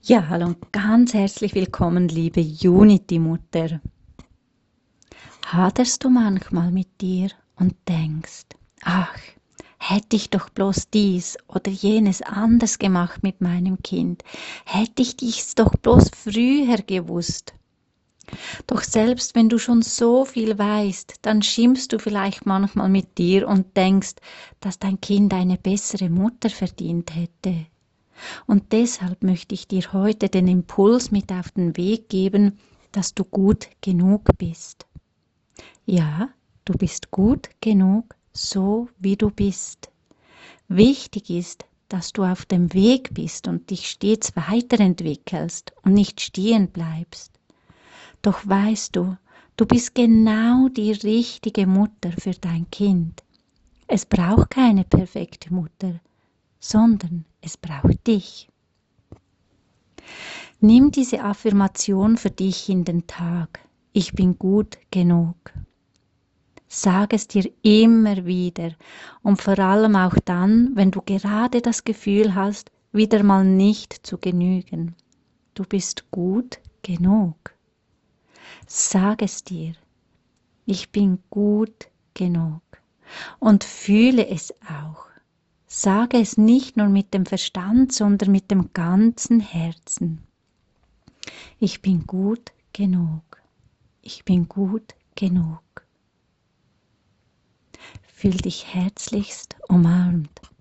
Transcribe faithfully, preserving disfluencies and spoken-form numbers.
Ja, hallo und ganz herzlich willkommen, liebe Unity-Mutter. Haderst du manchmal mit dir und denkst, ach, hätte ich doch bloß dies oder jenes anders gemacht mit meinem Kind, hätte ich dies doch bloß früher gewusst. Doch selbst wenn du schon so viel weißt, dann schimpfst du vielleicht manchmal mit dir und denkst, dass dein Kind eine bessere Mutter verdient hätte. Und deshalb möchte ich dir heute den Impuls mit auf den Weg geben, dass du gut genug bist. Ja, du bist gut genug, so wie du bist. Wichtig ist, dass du auf dem Weg bist und dich stets weiterentwickelst und nicht stehen bleibst. Doch weißt du, du bist genau die richtige Mutter für dein Kind. Es braucht keine perfekte Mutter, sondern es braucht dich. Nimm diese Affirmation für dich in den Tag. Ich bin gut genug. Sag es dir immer wieder und vor allem auch dann, wenn du gerade das Gefühl hast, wieder mal nicht zu genügen. Du bist gut genug. Sag es dir. Ich bin gut genug. Und fühle es auch. Sage es nicht nur mit dem Verstand, sondern mit dem ganzen Herzen. Ich bin gut genug. Ich bin gut genug. Fühl dich herzlichst umarmt.